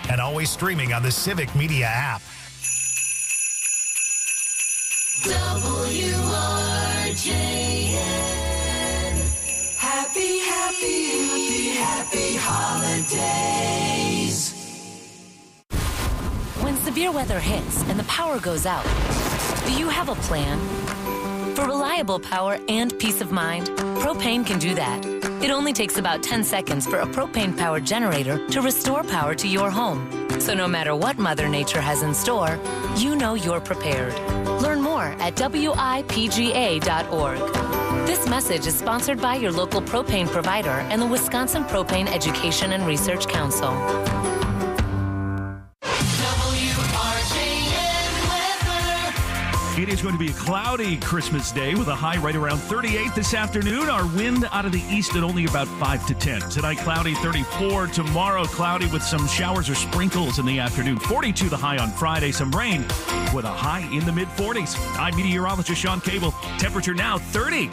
and always streaming on the Civic Media app. WRJN. Happy holidays. When severe weather hits and the power goes out, do you have a plan? For reliable power and peace of mind, Propane can do that. It only takes about 10 seconds for a propane-powered generator to restore power to your home. So no matter what Mother Nature has in store, you know you're prepared. Learn more at WIPGA.org. This message is sponsored by your local propane provider and the Wisconsin Propane Education and Research Council. It is going to be a cloudy Christmas day with a high right around 38 this afternoon. Our wind out of the east at only about 5 to 10. Tonight, cloudy 34. Tomorrow, cloudy with some showers or sprinkles in the afternoon. 42 the high on Friday. Some rain with a high in the mid-40s. I'm meteorologist Sean Cable. Temperature now 30.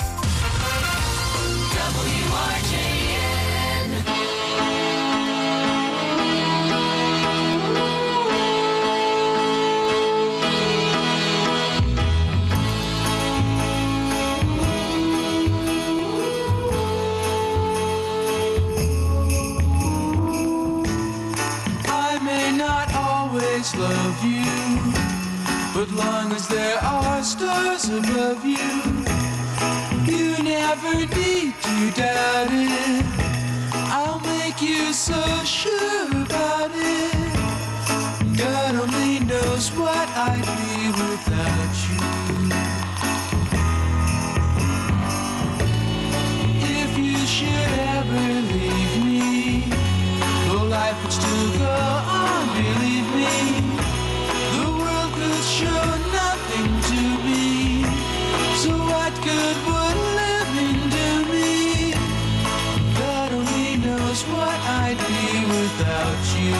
Love you, but long as there are stars above you, you never need to doubt it. I'll make you so sure about it. God only knows what I'd be without you. If you should ever leave me, though life would still go on, believe me, the world could show nothing to me. So what good would living do me? God only knows what I'd be without you.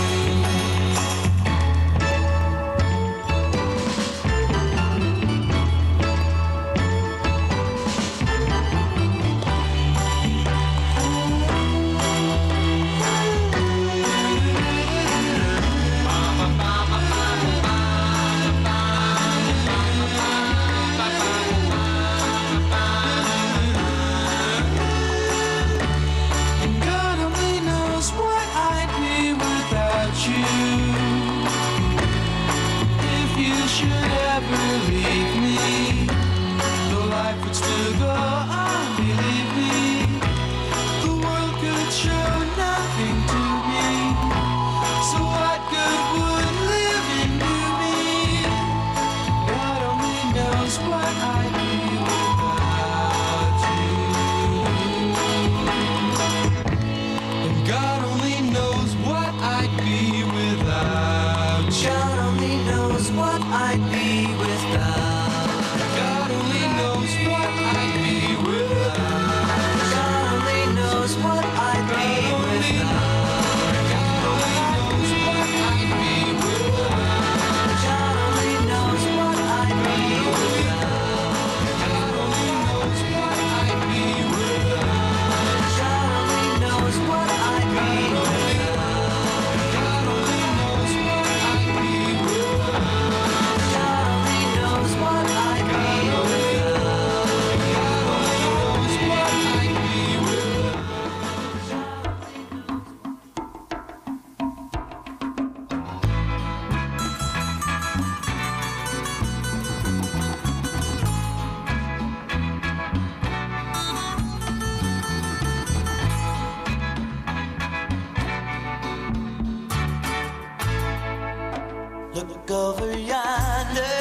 Look over yonder.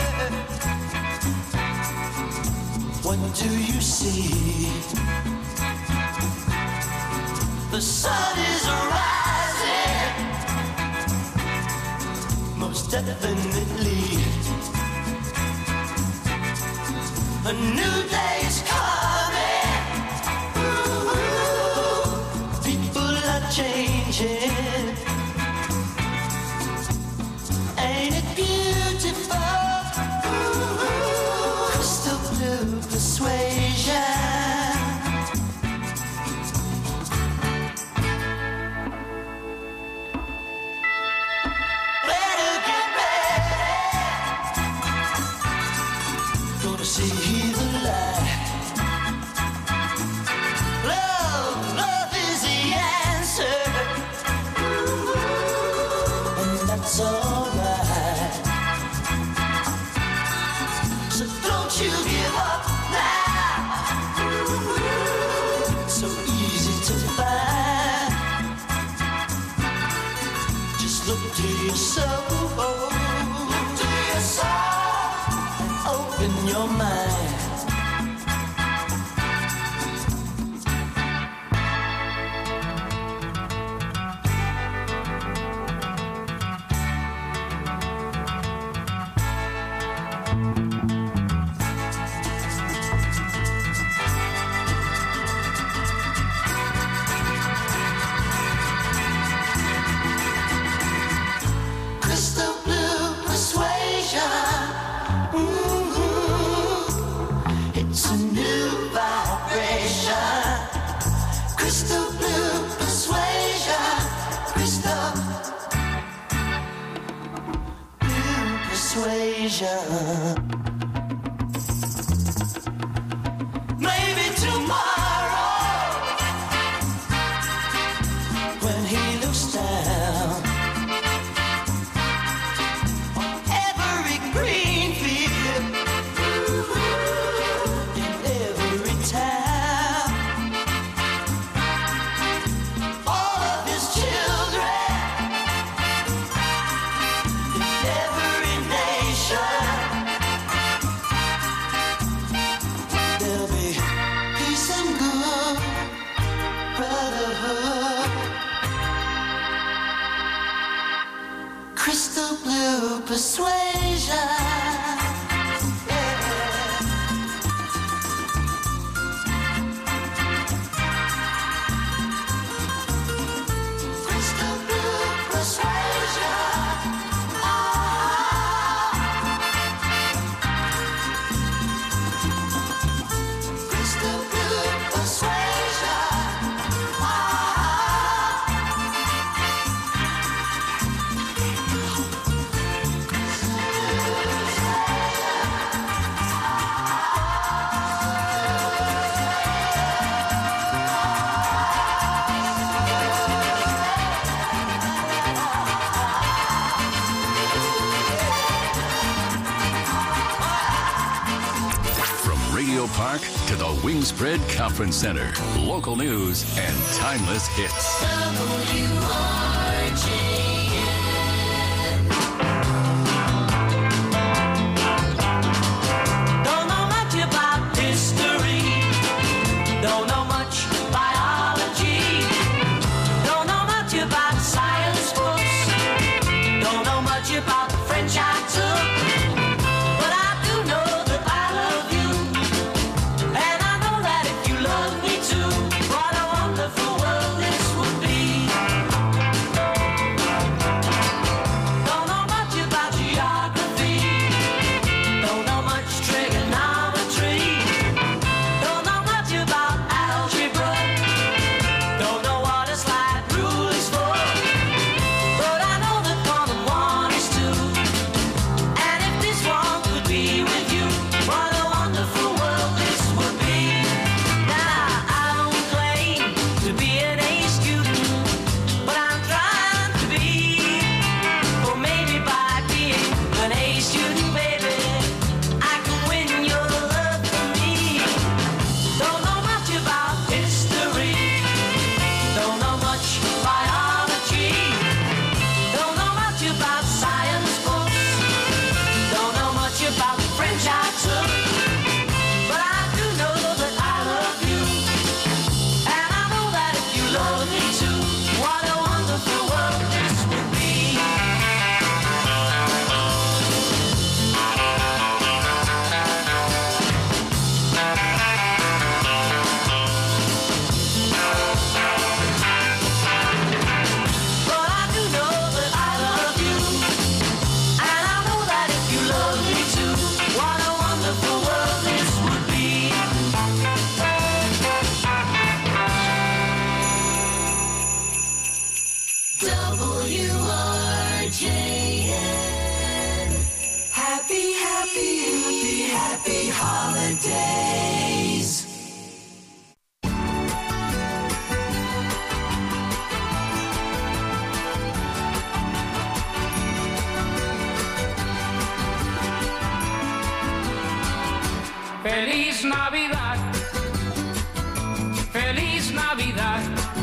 What do you see? The sun is rising, most definitely. A new day's coming. Ooh, people are changing. Ain't it beautiful? Ooh, crystal blue persuasion. see the light. Love is the answer, and that's alright. So don't you give up now. So easy to find. Just look to your soul. Look to your soul and open your mind. Crystal blue persuasion. It's a new vibration. Crystal blue persuasion. Crystal blue persuasion. Maybe tomorrow, when he looks down on every green field, in every town, all of his children, in every nation, there'll be peace and good brotherhood. Crystal blue persuasion. Yeah. Crystal blue persuasion. Crystal blue persuasion. From Radio Park to the Wingspread Conference Center, local news and timeless hits. Don't know much about history. Don't know much biology. Don't know much about science books. Don't know much about the French I took. But I do know that I love you. And I know that if you love me too, what a wonderful world this would be. Don't know much about geography. Don't know much trigonometry. Don't know much about algebra. Don't know what a slide rule is for. But I know that 1 and 1 is 2. And if this one could be with you, what a wonderful world this would be. Now I don't claim to be an A student, but I'm trying to be. Or maybe by being an A student, baby, I can win your love for me. Don't know much about history. Don't know much biology. Don't know much about science books. Don't know much about the French I took. But I do know that I love you. And I know that if you love me too, what a wonderful world this would be. But I do know that I love you. And I know that if you love me too, what a wonderful world this would be. WRJN. Happy, happy, happy, happy holidays. holidays. Feliz Navidad, Feliz Navidad,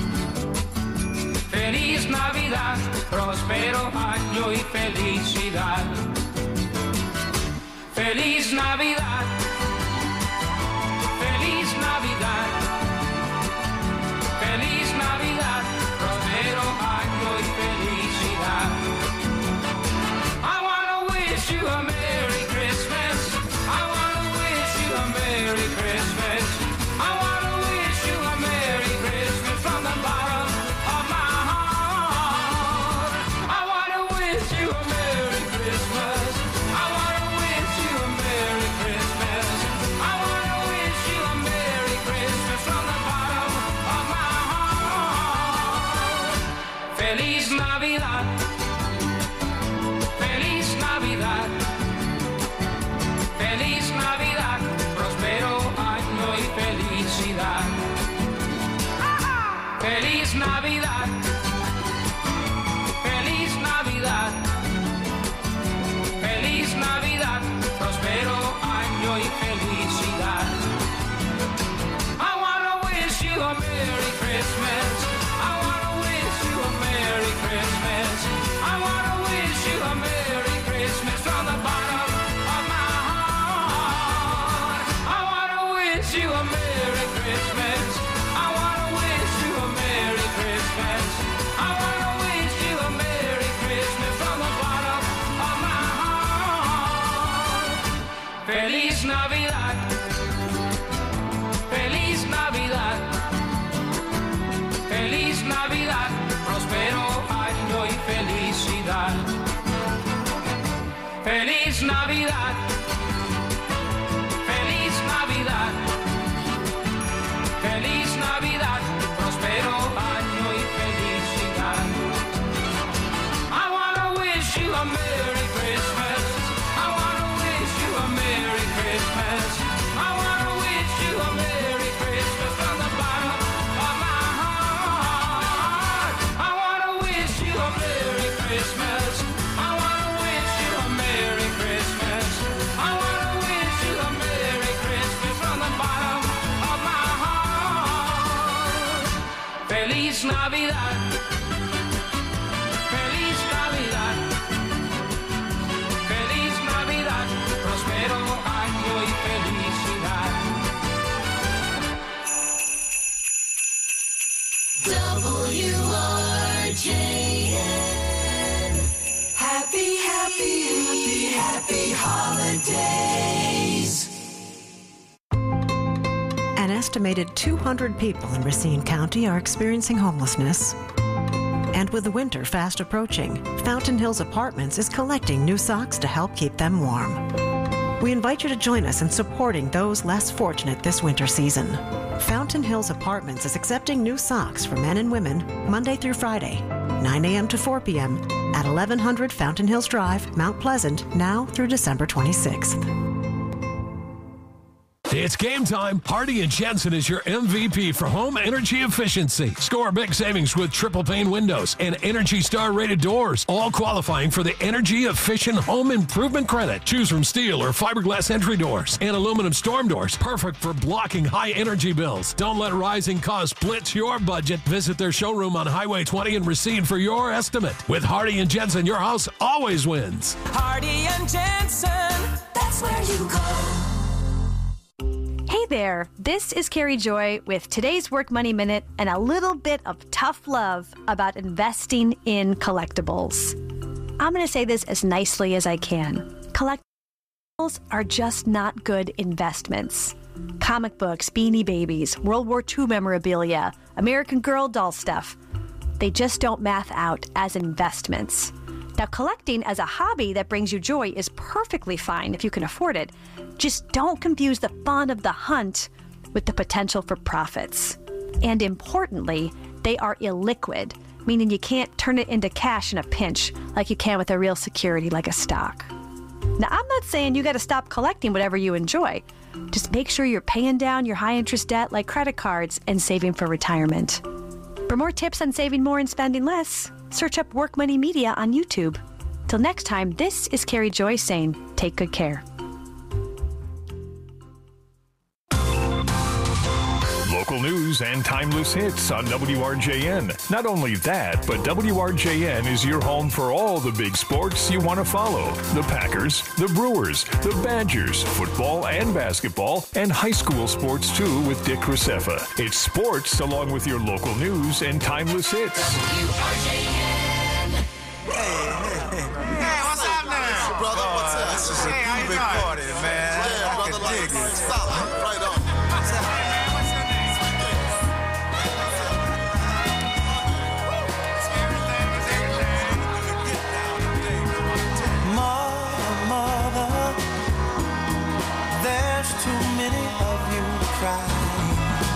Feliz Navidad, próspero año y felicidad. Feliz Navidad, Feliz Navidad, Feliz Navidad, próspero año y felicidad. I wanna wish you a Merry Christmas. I wanna wish you a Merry Christmas. I wanna wish you a Merry Christmas from the bottom of my heart. I wanna wish you a Merry Christmas. I wanna wish you a Merry Christmas. I wanna wish you a Merry Christmas from the bottom of my heart. Feliz Navidad. Feliz Navidad. Feliz Navidad, próspero año y felicidad. Feliz Navidad, Feliz Navidad, Feliz Navidad, próspero año y felicidad. I wanna wish you a Merry Christmas. I wanna wish you a Merry Christmas. I wanna wish you a Merry Christmas from the bottom of my heart. I wanna wish you a Merry Christmas. I wanna wish you a Merry Christmas. I wanna wish you a Merry Christmas from the bottom of my heart. Feliz Navidad. Feliz Navidad. Feliz Navidad. Próspero año y felicidad. Feliz Navidad. Feliz Navidad. Feliz Navidad. Próspero año y felicidad. I wanna wish you a Merry Christmas. I wanna wish you a Merry Christmas. I wanna wish you a Merry Christmas from the bottom of my heart. I wanna wish you a Merry Christmas. I wanna wish you a Merry Christmas. I wanna wish you a Merry Christmas from the bottom of my heart. Feliz Navidad. Feliz Navidad. Feliz Navidad. Próspero año y felicidad. WRJN. Happy, happy, happy, happy holidays. An estimated 200 people in Racine County are experiencing homelessness. And with the winter fast approaching, Fountain Hills Apartments is collecting new socks to help keep them warm. We invite you to join us in supporting those less fortunate this winter season. Fountain Hills Apartments is accepting new socks for men and women Monday through Friday, 9 a.m. to 4 p.m. at 1100 Fountain Hills Drive, Mount Pleasant, now through December 26th. It's game time. Hardy & Jensen is your MVP for home energy efficiency. Score big savings with triple pane windows and Energy Star rated doors, all qualifying for the Energy Efficient Home Improvement Credit. Choose from steel or fiberglass entry doors and aluminum storm doors, perfect for blocking high energy bills. Don't let rising costs blitz your budget. Visit their showroom on Highway 20 in Racine for your estimate. With Hardy & Jensen, your house always wins. Hardy and Jensen, that's where you go. Hey there, this is Carrie Joy with today's Work Money Minute and a little bit of tough love about investing in collectibles. I'm going to say this as nicely as I can. Collectibles are just not good investments. Comic books, Beanie Babies, World War II memorabilia, American Girl doll stuff, they just don't math out as investments. Now, collecting as a hobby that brings you joy is perfectly fine if you can afford it. Just don't confuse the fun of the hunt with the potential for profits. And importantly, they are illiquid, meaning you can't turn it into cash in a pinch like you can with a real security like a stock. Now, I'm not saying you got to stop collecting whatever you enjoy. Just make sure you're paying down your high-interest debt like credit cards and saving for retirement. For more tips on saving more and spending less, search up Work Money Media on YouTube. Till next time, this is Carrie Joy saying, take good care. Local news and timeless hits on WRJN. Not only that, but WRJN is your home for all the big sports you want to follow. The Packers, the Brewers, the Badgers, football and basketball, and high school sports too with Dick Rosefa. It's sports along with your local news and timeless hits. WRJN. Hey, what's up now? Brother, what's up? This is a big party, man. Yeah, brother, I can dig it. Solid, right on. Mother, there's too many of you crying.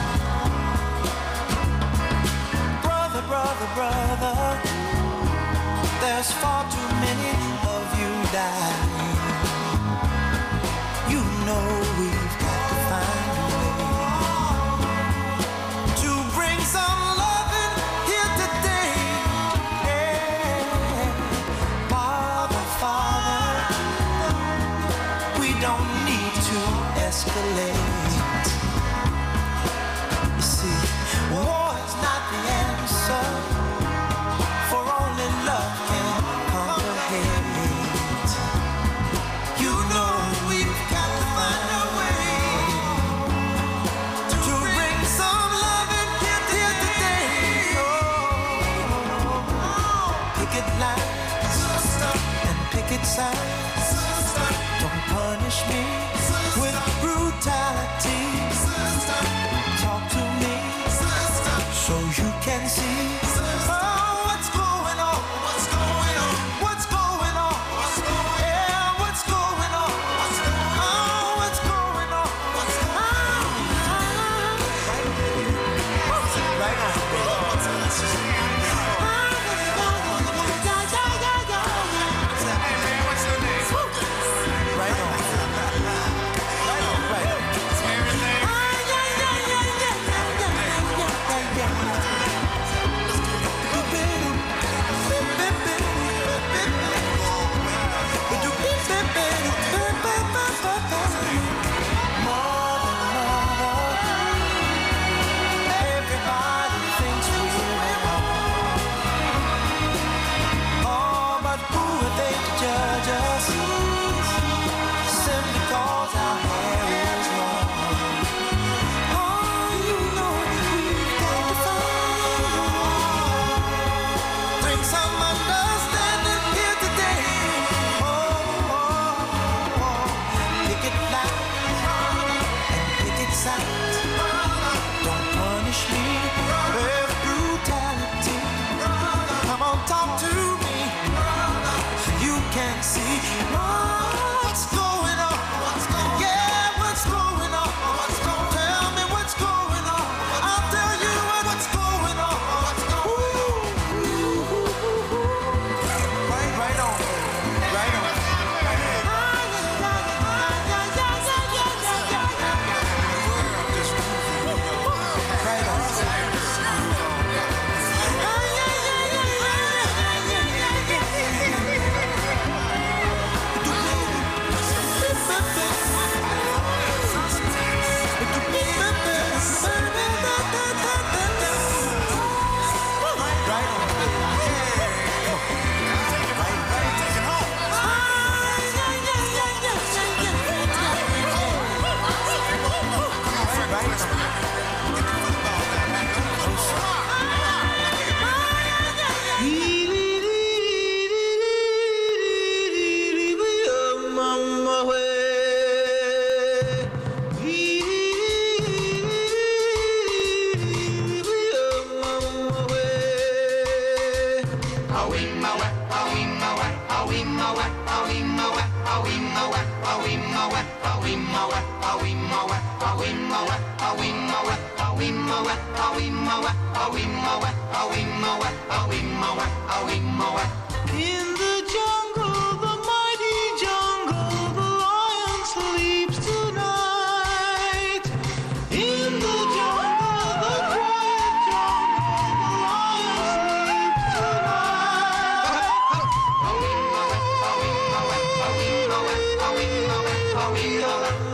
Brother, there's far too many of you dying. You know we've got to find a way to bring some loving here today. Yeah. Father, we don't need to escalate. You see, war is not the answer, for only love can conquer hate. You know we've got to find a way to bring some loving here today. Picket lines and picket signs. Don't punish me with brutality. Talk to me so you can see what's going on. What's going on? What's going on? What's going on? Yeah, what's going on? What's going on? What's going on? What's going on? Right on. In the jungle, the mighty jungle, the lion sleeps tonight.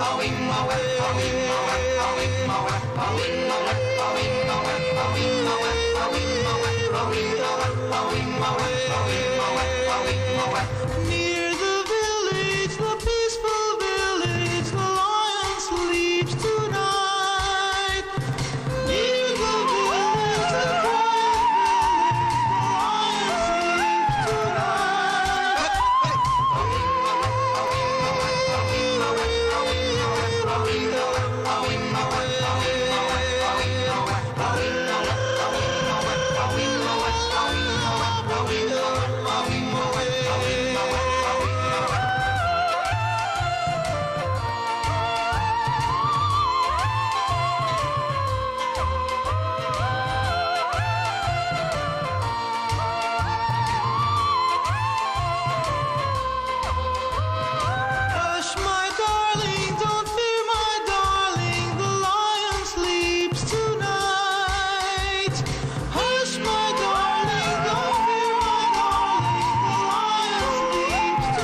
Near the village, the peaceful village, the lion sleeps tonight. Near the village, the quiet village, the lion Hush, my darling, don't fear, my darling, the lion sleeps tonight. Hush, my darling, don't fear, my darling, the lion sleeps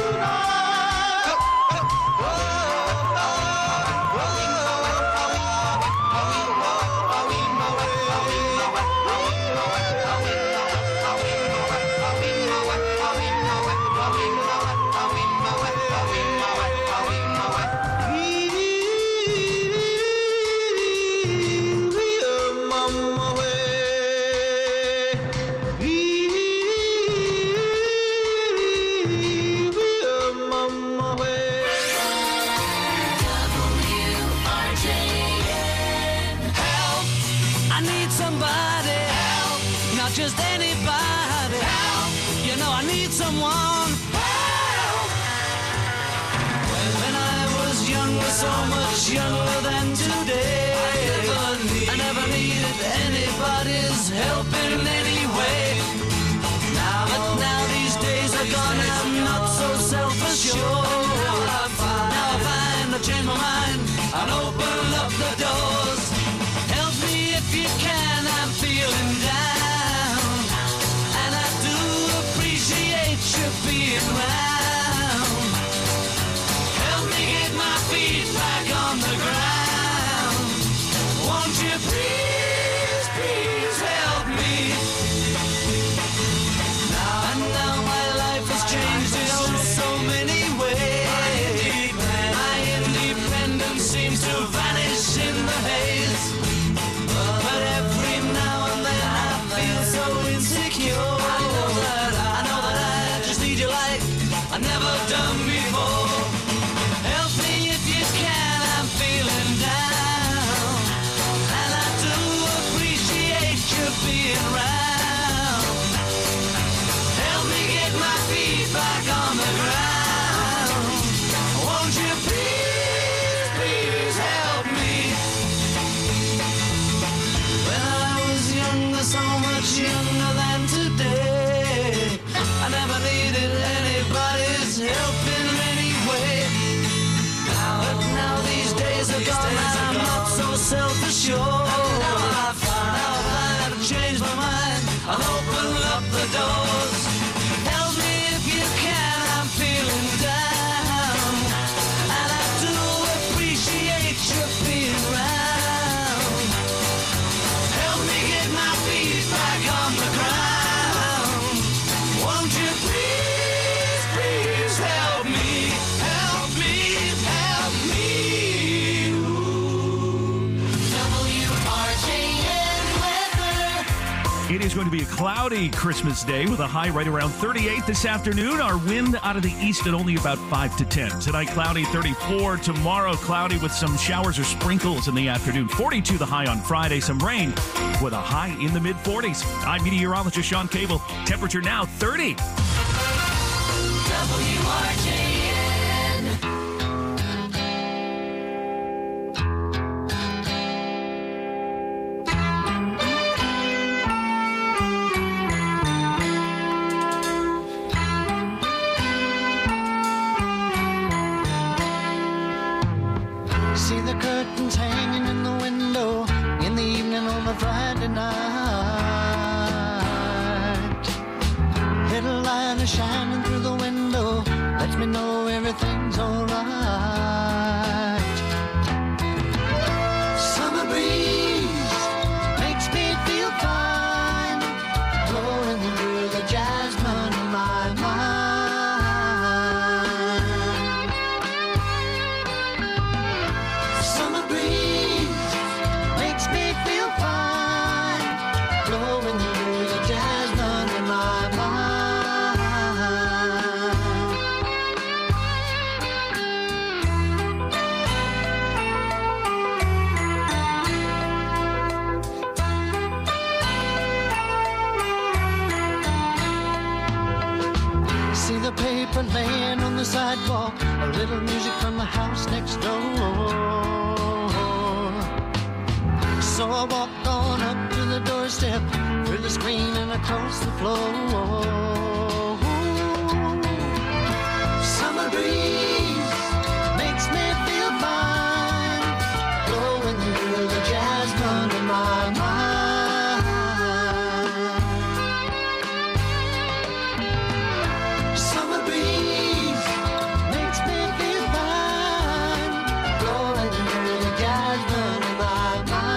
I need somebody help, not just anybody help. You know I need someone help. When I was younger, so much younger than today, I never needed anybody's help in any way. Now these days are gone, I'm not so self-assured. Now I find I've changed my mind and open up the doors. Help me if you can, I'm feeling down, and I do appreciate you being round. Help me get my feet back on the ground. Won't you please, please help me? Now my life has changed in so many ways. My independence seems to vanish in the haze. But every now and then I feel so insecure. I know that I just need you like I've never done before. Help me if you can, I'm feeling down, and I do appreciate you being around. Help me get my feet back on the ground. Won't you please, please help me? When I was younger, so much younger than today, I never needed anybody's help in any way. Now these days are gone, and I'm not so self-assured. Now I find I've changed my mind, I'll open up the doors. Help me if you can, I'm feeling down, and I do appreciate you being around. Help me get my feet back on the ground. Won't you please, please help me? Help me, help me. WRJN weather. It is going to be a cloudy Christmas day with a high right around 38 this afternoon. Our wind out of the east at only about 5 to 10. Tonight, cloudy 34. Tomorrow, cloudy with some showers or sprinkles in the afternoon. 42 the high on Friday. Some rain with a high in the mid-40s. I'm meteorologist Sean Cable. Temperature now 30. WRJN. See the curtains hanging in the window in the evening of a Friday night. Little light is shining through the window, lets me know everything's alright. the sidewalk, a little music from the house next door. So I walked on up to the doorstep, through the screen and across the floor. Summer breeze makes me feel fine, blowing through the jasmine in my mind. Summer breeze makes me feel fine, blowing through the jasmine in my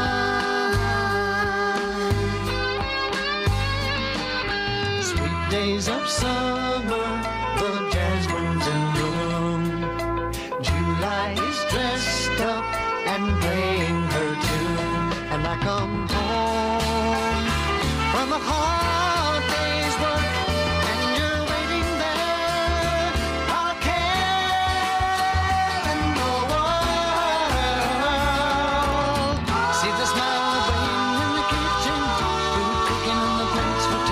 mind. Sweet days of summer, the jasmine's in bloom. July is dressed up and playing her tune, and I come home from a hard day's work, and you're waiting there, all care in the world. See the smile of Wayne in the kitchen, food cooking on the plates for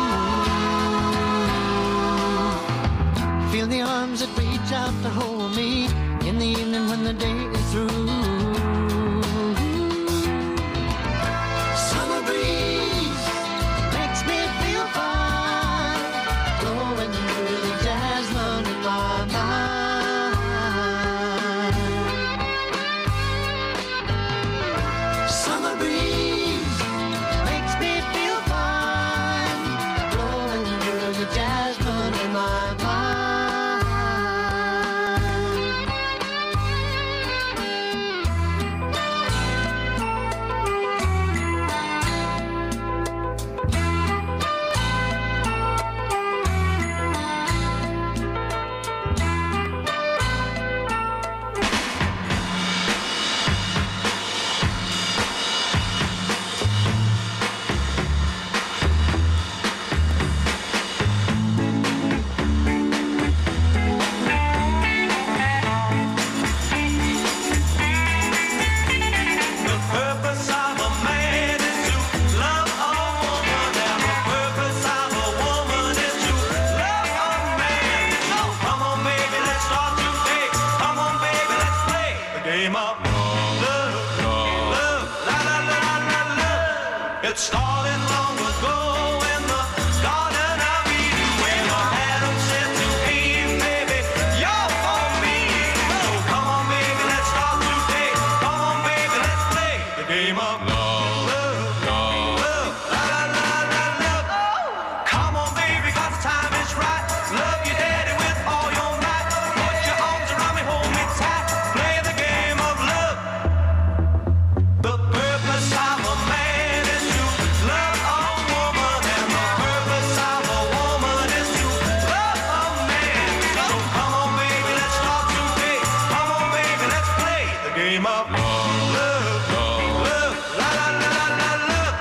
two. Feel the arms that reach out to hold me in the evening when the day is through. Summer breeze makes me feel fine, blowing through the jasmine in my mind. Summer breeze makes me feel fine, blowing through the jasmine in my mind. The purpose of a man is to love a woman, and the purpose of a woman is to love a man. So come on, baby, let's start today. Come on, baby, let's play the game of love, love, la la la la la love. It started long ago in the Garden of Eden, when Adam said to Eve, baby, you're for me. So come on, baby, let's start today. Come on, baby, let's play the game of love, love, love, la la la la love. Come on, baby, 'cause the time is right. Love your daddy with all your might. Put your arms around me, hold me tight. Play the game of love. The purpose of a man is to love a woman, and the purpose of a woman is to love a man. So come on, baby, let's start today. Come on, baby, let's play the game of love, love, love, la la la la la love.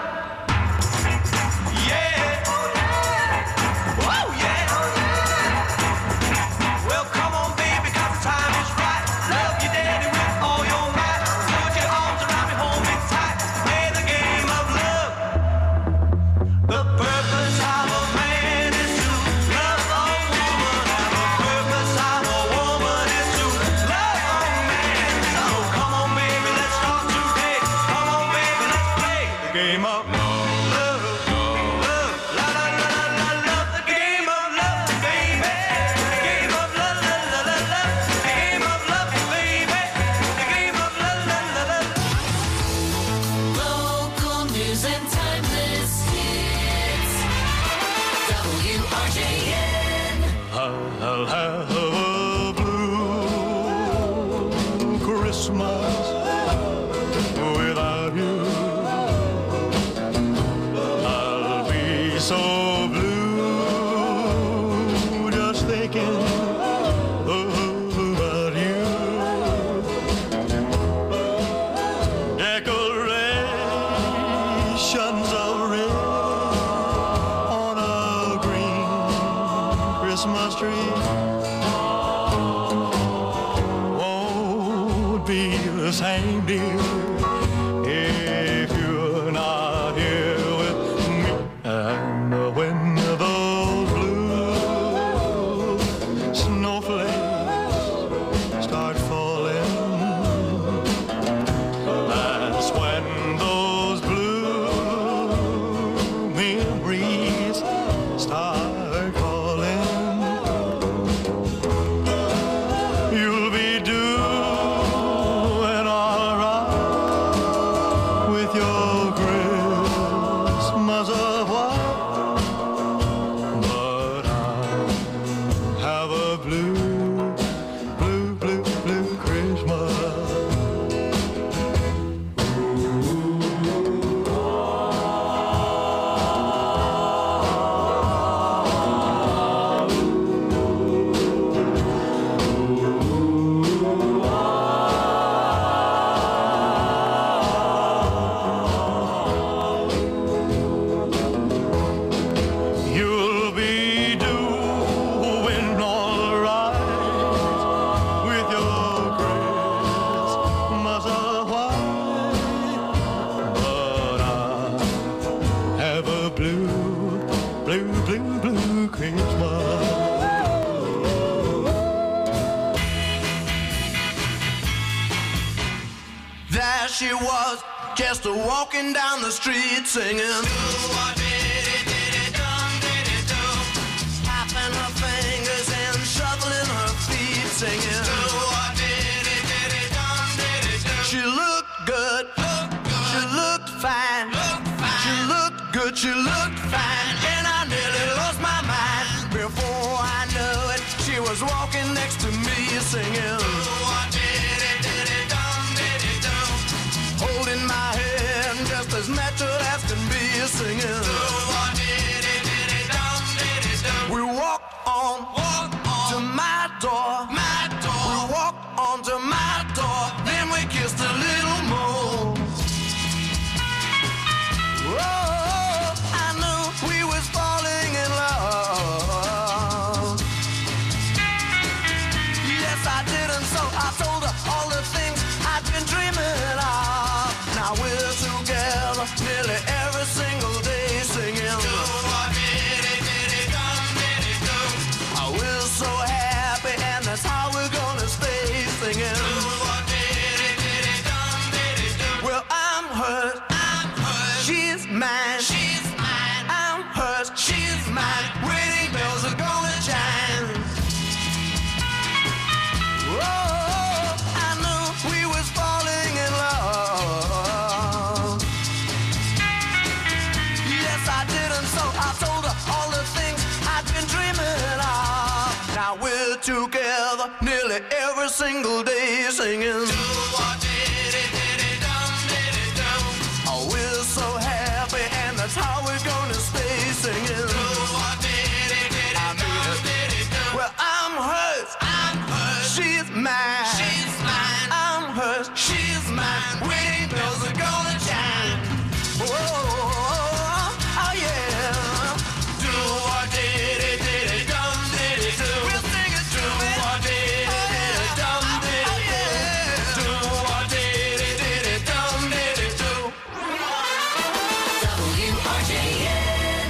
Yeah. Oh yeah. Well, come on, baby, 'cause the time is right. Love your daddy with all your might. Put your arms around me, hold me tight. Play the game of love. The purpose of a man is to love a woman, and the purpose of a woman is to love a man. So come on, baby, let's start today. Come on, baby, let's play the game of love, love, love, la la la la la love. The game of love, baby. The game of love, la la la la. The game of love, baby. The game of love, la la la. Local news and timeless hits. WRJN. I'll have a blue Christmas without you. I'll be so blue just thinking about you. Decorations of red on a green Christmas tree. have a blue, blue, blue, blue Christmas. You'll be doing all right with your Christmas white, but I have a blue, blue, blue, blue Christmas. There she was, just walking down the street singing. Tapping her fingers and shuffling her feet singing. She looked good, she looked fine, she looked good, she looked fine, and I nearly lost my mind. Before I knew it, she was walking next to me singing. Holding my hand just as natural as can be singing. We walked on to my door. We walked on to my door. Then we kissed a little more. Oh, I knew we was falling in love. Yes, I did, and so I told her all the things I'd been dreaming of. Now we're together nearly every single day singing. We're so happy, and that's how we're gonna stay singing. Well, I'm hers, she's mine, I'm hers, she's mine. Wedding bells are gonna chime. Oh, I knew we was falling in love. Yes, I did, and so I told her all the things I'd been dreaming of. Now we're together nearly every single day singing. Oh, we're so happy, and that's how we're gonna stay singing. I mean, well, I'm hers, she's mine, I'm hers, she's mine. Wedding bells are gonna chime. Oh, oh yeah. Do what did it, dum did it do. We'll sing it through. Do what did it, dum did it do. Do what did it, dum did it do. WRJN.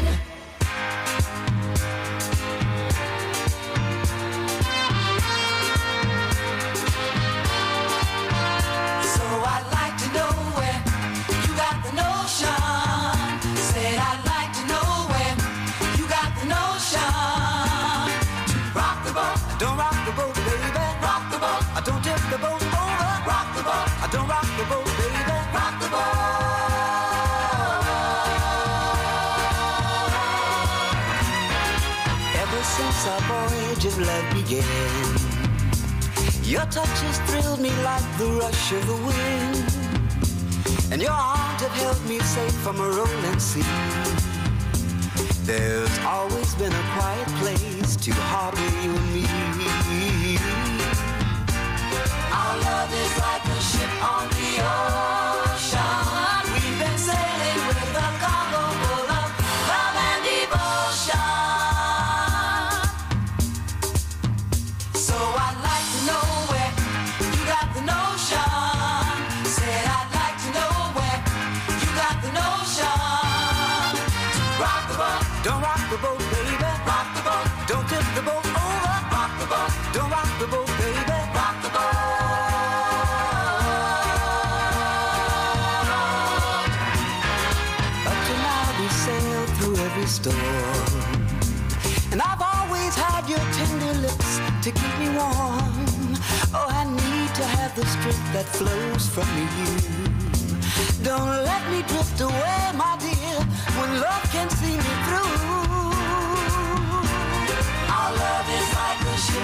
So I'd like to know where you got the notion. Said I'd like to know where you got the notion. Rock the boat, don't rock the boat, baby. Rock the boat, I don't tip the boat over. Rock the boat, I don't rock the boat, baby. Rock the boat. Ever since our voyage of love began, your touch has thrilled me like the rush of the wind, and your arms have held me safe from a rolling sea. There's always been a quiet place to harbor you and me. Our love is like a ship on the ocean. We've been sailing with a cargo full of love and devotion. So I'd like to know where you got the notion. Said I'd like to know where you got the notion. Rock the boat, don't rock the boat, baby. Rock the boat, don't tip the boat over. Rock the boat, don't rock the boat, baby. Rock the boat. Up to now we sailed through every storm, and I've always had your tender lips to keep me warm. Oh, I need to have the strength that flows from you. Don't let me drift away, my dear, when love can see me through. Our love is like a ship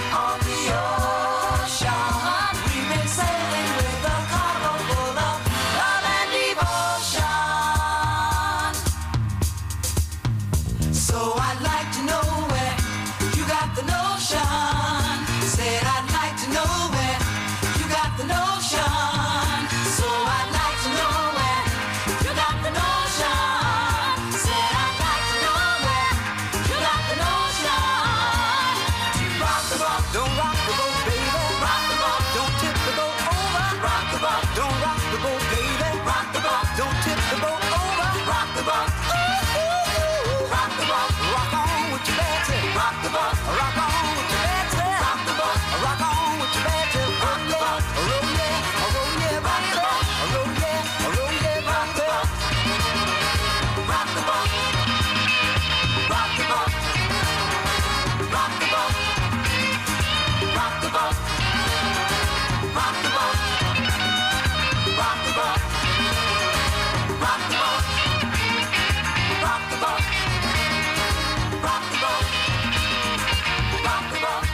rock the boat, baby. Rock the boat. Don't tip the boat over. Rock the boat. Don't rock the boat, baby. Rock the boat. Don't tip the boat over. Rock the boat. Ooh, ooh, ooh. Rock the boat. Rock on with your Betsy. Rock the boat. Rock on with your Betsy. Rock the boat. Rock on with your Betsy. Rock the boat. Roll yeah, roll yeah, rock the boat. Roll yeah, roll yeah, rock the boat. Rock the boat. Rock the boat. Rock the boat. Rock the boat. Rock the boat. Rock the boat. Rock the boat. Rock the boat. Rock the boat. Rock the boat.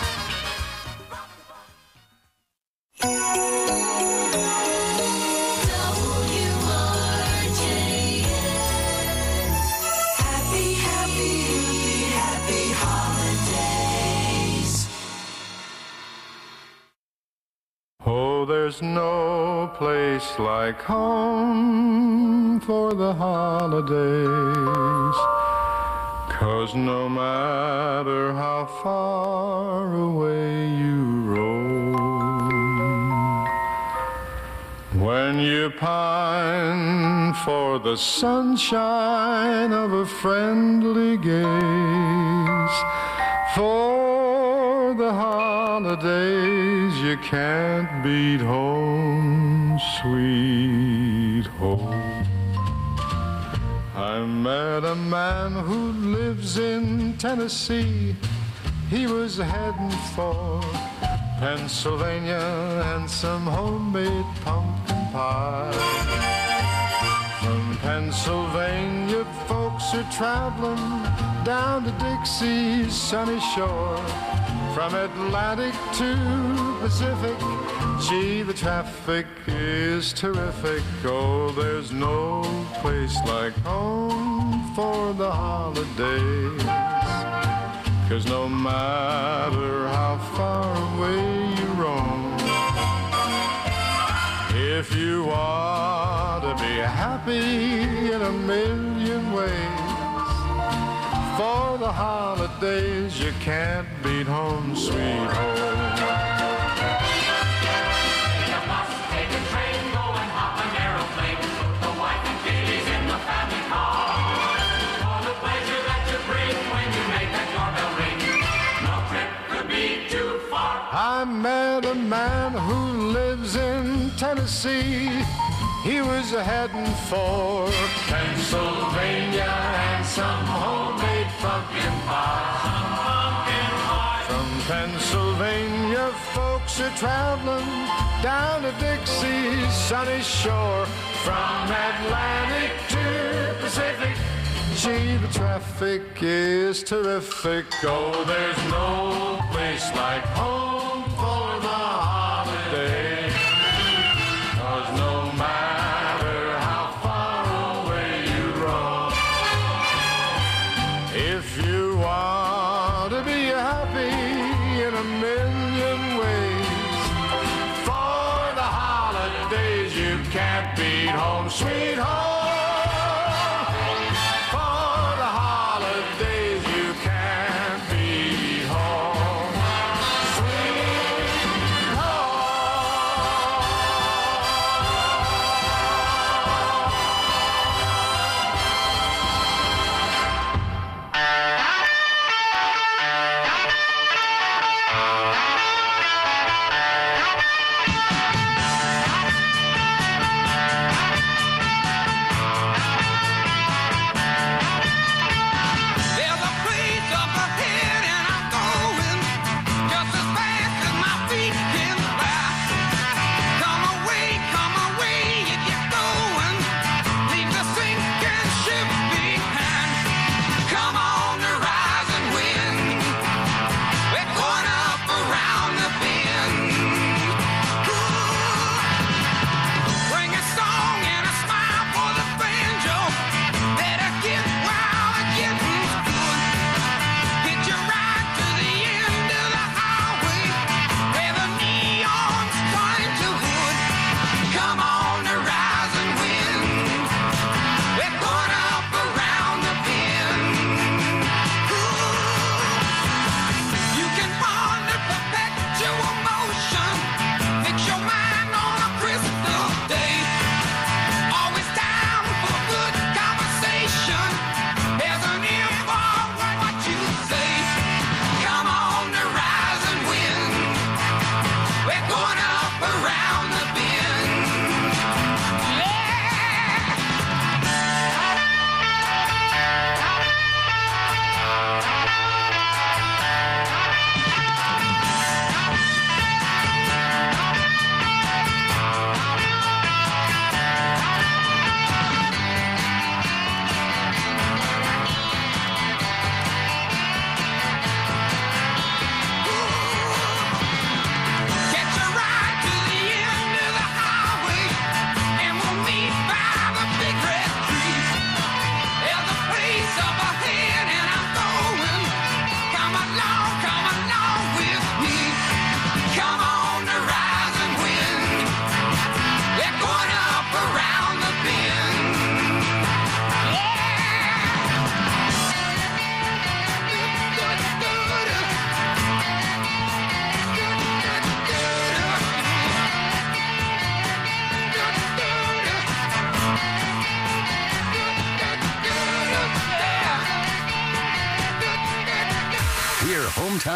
Happy, happy, happy holidays. Oh, there's no place like home for the holidays, 'cause no matter how far away you roam, when you pine for the sunshine of a friendly gaze, for the holidays you can't beat home, sweet home. I met a man who lives in Tennessee. He was heading for Pennsylvania and some homemade pumpkin pie. From Pennsylvania, folks are traveling down to Dixie's sunny shore. From Atlantic to Pacific, gee, the traffic is terrific. Oh, there's no place like home for the holidays, 'cause no matter how far away you roam, if you want to be happy in a million ways, for the holidays you can't beat home, sweet home. You must take a train, go and hop an aeroplane, put the wife and kiddies in the family car. For the pleasure that you bring when you make that doorbell ring, no trip could be too far. I met a man who lives in Tennessee. He was heading for Pennsylvania and some homemade pumpkin pie. From Pennsylvania, folks are traveling down to Dixie's sunny shore. From Atlantic to Pacific, gee, the traffic is terrific. Oh, there's no place like home for the holiday, 'cause no matter how far away you roam, if you want to be happy in a million ways, for the holidays you can't beat home, sweet home. For the holidays you can't beat home, sweet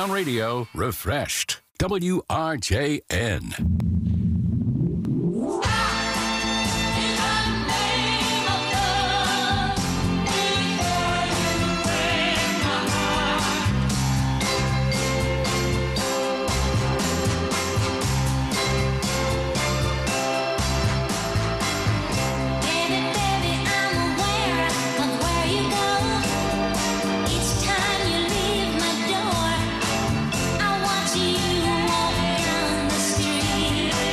Town Radio, refreshed. WRJN. I watch you walk down the street.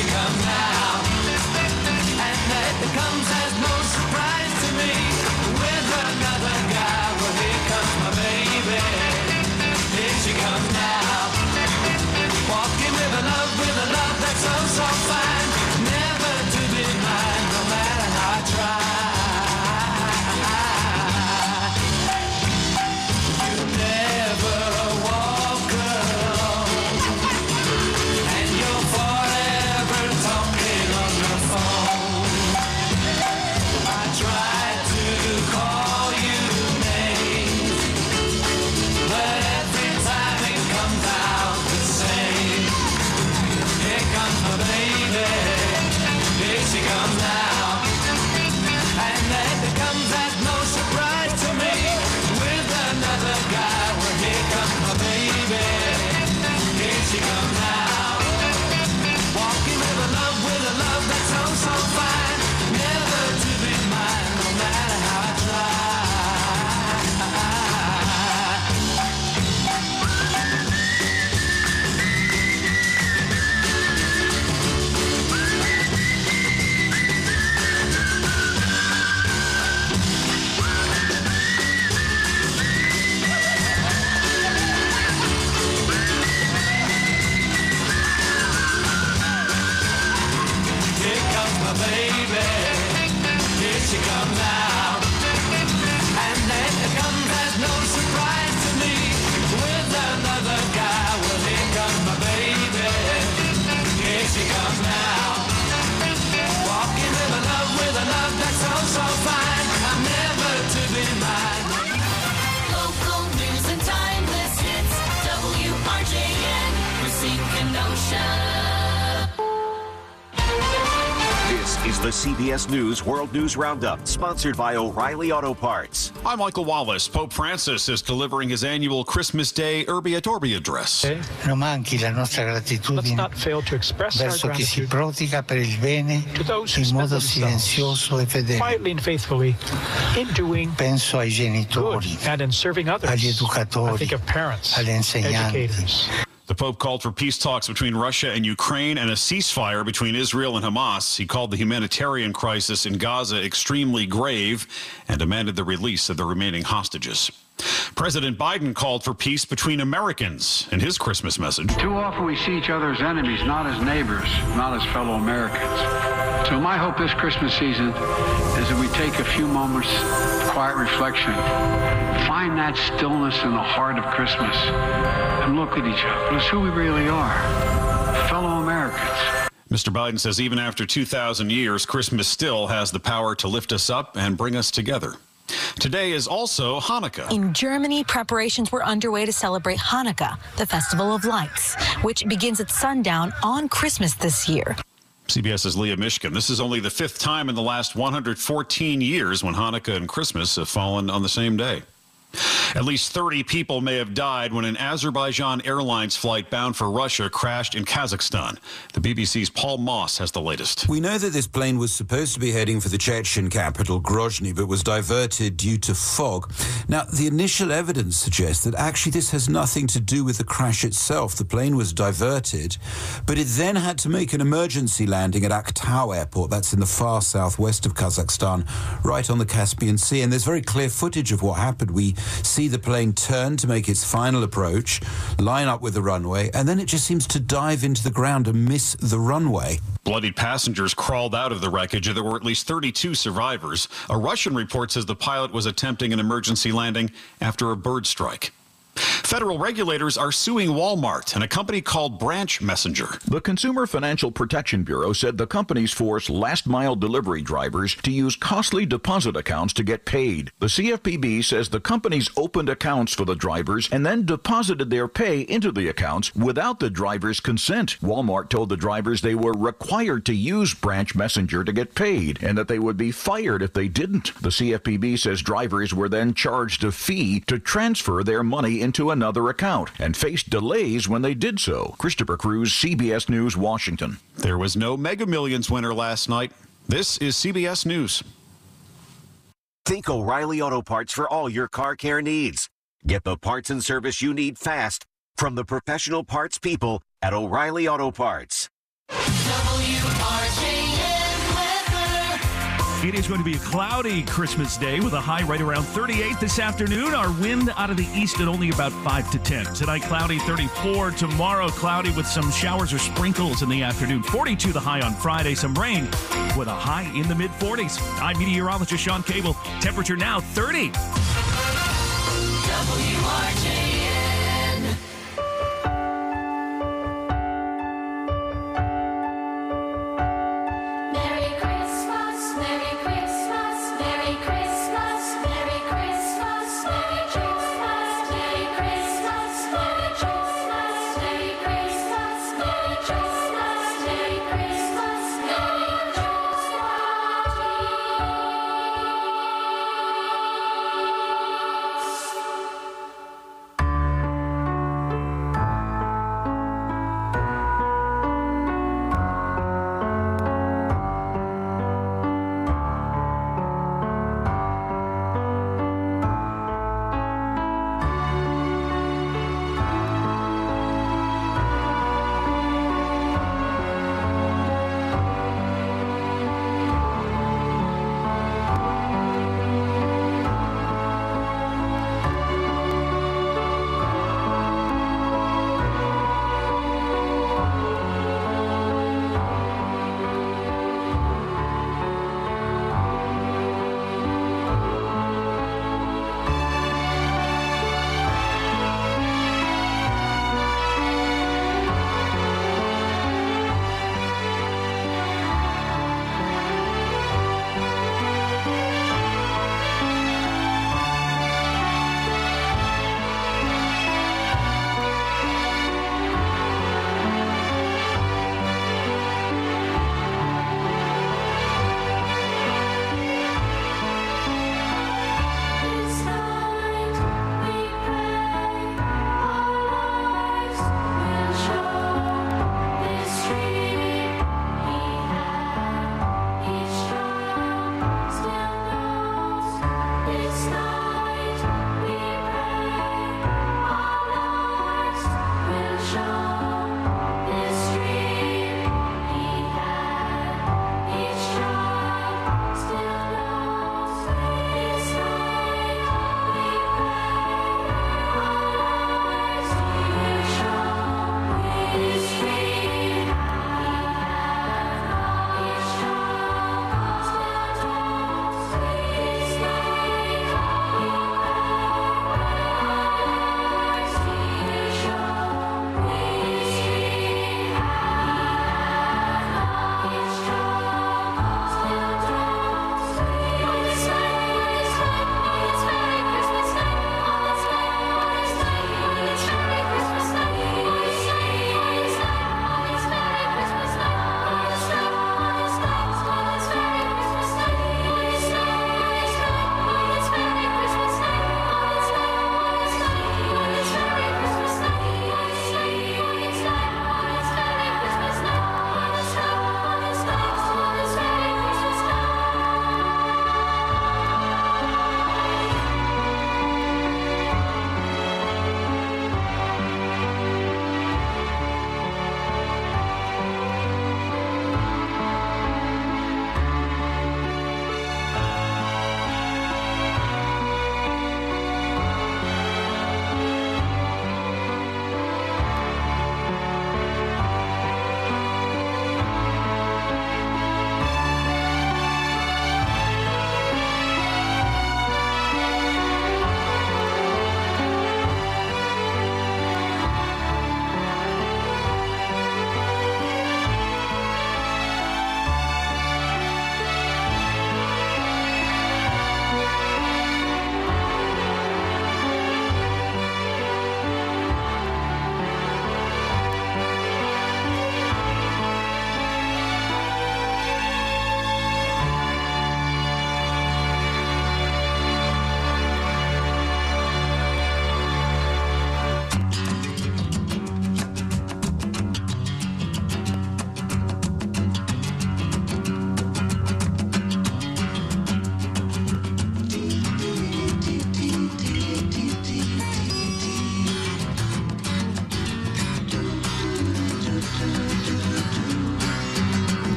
she comes now. And that comes as no surprise to me. With another guy, well, here comes my baby. Here she comes now. Walking with a love that's oh so fine. Never to be mine, no matter how I try. You never walk alone, and you're forever talking on the phone. I tried to call you names, but every time it comes out the same. Here comes my baby, here she comes now. And that comes as no surprise to me. With another guy, well, here comes my baby, here she comes now. Walking with a love that's oh so fine. Never to be mine, no matter how I try. Here comes my baby, here she comes now. And then it comes as no surprise to me. With another guy, well, here comes my baby, here she comes now. Walking with a love that's oh so fine. I'm never to be mine. Local news and timeless hits. WRJN, Racine, Kenosha. This is the CBS News World News Roundup, sponsored by O'Reilly Auto Parts. I'm Michael Wallace. Pope Francis is delivering his annual Christmas Day Urbi et Orbi address. Non manchi la nostra gratitudine verso chi si prodiga per il bene in modo silenzioso e fedele. Penso ai genitori, agli educatori, agli insegnanti. The Pope called for peace talks between Russia and Ukraine and a ceasefire between Israel and Hamas. He called the humanitarian crisis in Gaza extremely grave and demanded the release of the remaining hostages. President Biden called for peace between Americans in his Christmas message. Too often we see each other as enemies, not as neighbors, not as fellow Americans. So my hope this Christmas season is that we take a few moments, quiet reflection, find that stillness in the heart of Christmas, and look at each other as who we really are, fellow Americans. Mr. Biden says even after 2,000 years, Christmas still has the power to lift us up and bring us together. Today is also Hanukkah. In Germany, preparations were underway to celebrate Hanukkah, the Festival of Lights, which begins at sundown on Christmas this year. CBS's Leah Mishkin. This is only the fifth time in the last 114 years when Hanukkah and Christmas have fallen on the same day. At least 30 people may have died when an Azerbaijan Airlines flight bound for Russia crashed in Kazakhstan. The BBC's Paul Moss has the latest. We know that this plane was supposed to be heading for the Chechen capital, Grozny, but was diverted due to fog. Now, the initial evidence suggests that actually this has nothing to do with the crash itself. The plane was diverted, but it then had to make an emergency landing at Aktau Airport. That's in the far southwest of Kazakhstan, right on the Caspian Sea. And there's very clear footage of what happened. We see the plane turn to make its final approach, line up with the runway, and then it just seems to dive into the ground and miss the runway. Bloodied passengers crawled out of the wreckage. There were at least 32 survivors. A Russian report says the pilot was attempting an emergency landing after a bird strike. Federal regulators are suing Walmart and a company called Branch Messenger. The Consumer Financial Protection Bureau said the companies force last-mile delivery drivers to use costly deposit accounts to get paid. The CFPB says the companies opened accounts for the drivers and then deposited their pay into the accounts without the drivers' consent. Walmart told the drivers they were required to use Branch Messenger to get paid and that they would be fired if they didn't. The CFPB says drivers were then charged a fee to transfer their money into another account and faced delays when they did so. Christopher Cruz, CBS News, Washington. There was no Mega Millions winner last night. This is CBS News. Think O'Reilly Auto Parts for all your car care needs. Get the parts and service you need fast from the professional parts people at O'Reilly Auto Parts. WRJN weather. It is going to be a cloudy Christmas day with a high right around 38 this afternoon. Our wind out of the east at only about 5 to 10. Tonight, cloudy 34. Tomorrow, cloudy with some showers or sprinkles in the afternoon. 42 the high on Friday. Some rain with a high in the mid-40s. I'm meteorologist Sean Cable. Temperature now 30. WRJN. Merry Christmas, Merry Christmas, Merry Christmas, Merry Christmas, Merry Christmas, Merry Christmas, Merry Christmas, Merry Christmas, Merry Christmas, Merry Christmas, Merry Christmas.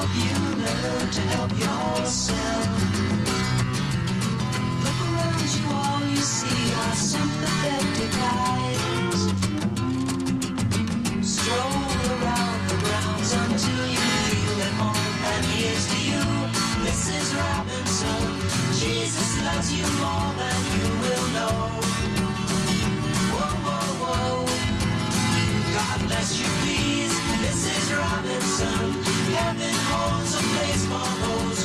help you learn to help yourself. Look around you, all you see are sympathetic eyes. Stroll around the grounds until you feel at home. And here's to you, Mrs. Robinson. Jesus loves you more than you will know. Whoa, whoa, whoa. God bless you, please, Mrs. Robinson.